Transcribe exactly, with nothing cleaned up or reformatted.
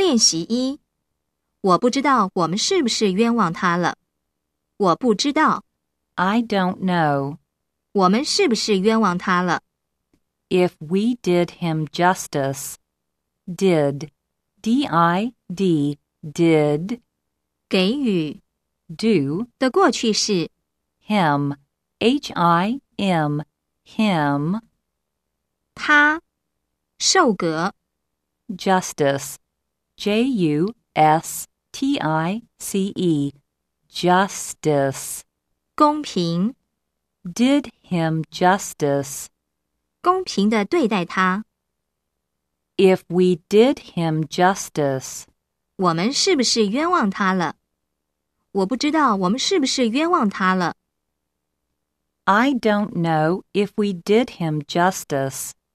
练习一，我不知道我们是不是冤枉他了。我不知道。 I don't know. 我们是不是冤枉他了？ If we did him justice. Did. D I D. Did. 给予 Do. 的过去式 Him. H I M. Him. 他受格 Justice. J U S T I C E. Justice. 公平 Did him justice. 公平地对待他。 If we did him justice. 我们是不是冤枉他了？我不知道我们是不是冤枉他了。 I don't know if we did him justice.